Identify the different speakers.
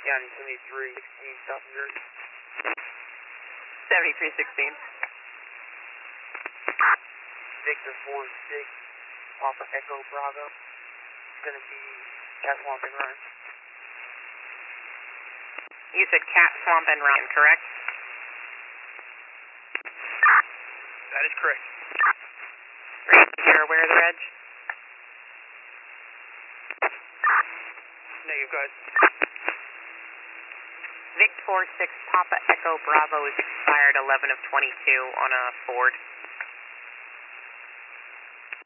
Speaker 1: County, 7316, South New Jersey.
Speaker 2: 7316.
Speaker 1: Victor 46, Papa Echo Bravo. It's going to be Cat Swamp and Ryan.
Speaker 2: You said Cat Swamp and Ryan, correct?
Speaker 1: That is correct.
Speaker 2: Great. You're aware of the reg?
Speaker 1: Negative, go ahead.
Speaker 2: Vic 46, Papa Echo Bravo is expired 11 of 22 on a Ford.